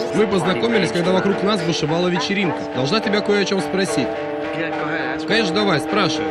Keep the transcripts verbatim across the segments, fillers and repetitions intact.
Мы познакомились, когда вокруг нас бушевала вечеринка. Должна тебя кое о чем спросить. Конечно, давай, спрашивай.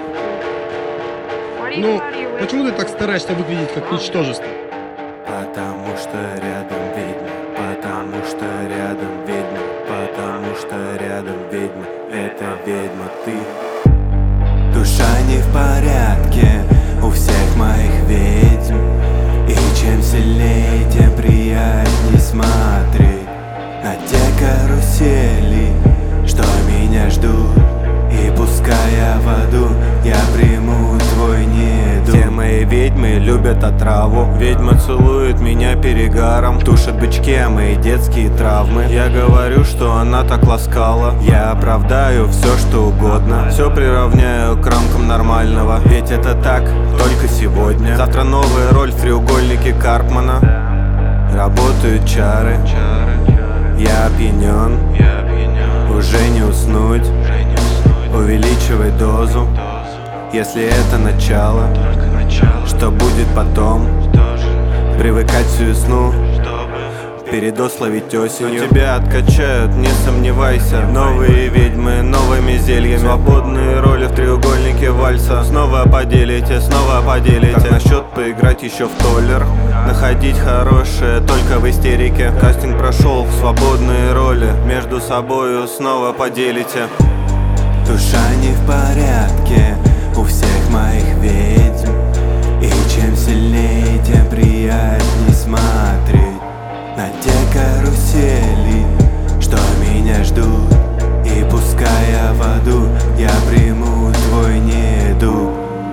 Ну, почему ты так стараешься выглядеть как ничтожество? Потому что рядом ведьма, потому что рядом ведьма, потому что рядом ведьма, это ведьма ты. Душа не в порядке у всех моих ведьм, и чем сильнее, тем приятней смотреть на те карусели, что меня ждут. И пускай я в аду, я приму твой недуг. Все мои ведьмы любят отраву. Ведьма целует меня перегаром, тушит бычки, а мои детские травмы. Я говорю, что она так ласкала. Я оправдаю все, что угодно. Все приравняю к рамкам нормального. Ведь это так, только сегодня. Завтра новая роль в треугольнике Карпмана. Работают чары. Я опьянен, уже не уснуть. Увеличивай дозу, если это начало. Что будет потом? Привыкать всю весну, передоз ловить осенью. Тебя откачают, не сомневайся. Новые ведьмы, новыми зельями. Свободные роли в треугольнике вальса. Снова поделите, снова поделите. Как насчет поиграть еще в толлер? Находить хорошее только в истерике. Кастинг прошел в свободные роли. Между собою снова поделите. Душа не в порядке у всех моих ведьм, и чем сильнее, тем приятней смотреть на те карусели, что меня ждут. И пускай я в аду, я приму твой недуг.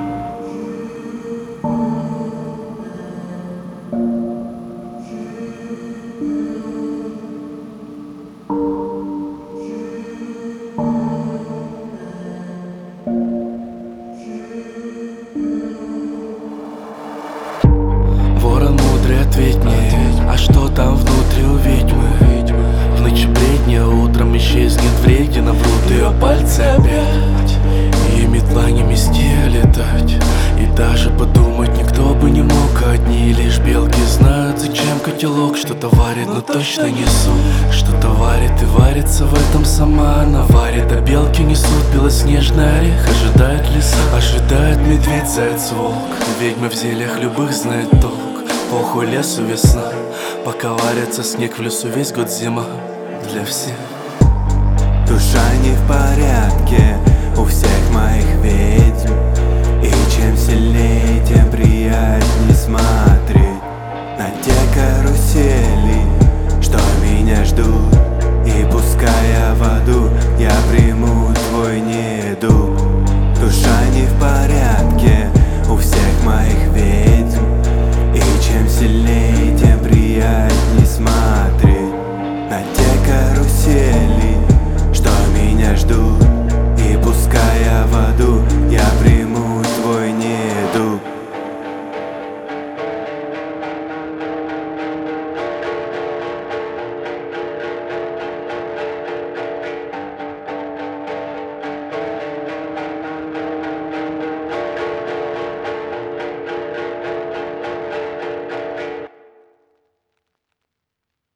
Ответь мне, а что там внутри у ведьмы? В ночи бредня утром исчезнет вредина, врут ее пальцы опять. Ей метла не мести летать, и даже подумать никто бы не мог. Одни лишь белки знают, зачем котелок что-то варит, но точно несут. Что-то варит и варится в этом сама она варит, а белки несут белоснежный орех. Ожидает лиса, ожидает медведь, заяц, волк. Ведьмы в зельях любых знает толк. Похуй лесу весна, пока варится снег в лесу, весь год зима для всех. Душа не в порядке у всех моих ведьм, и чем сильнее, тем приятней смотреть на те карусели.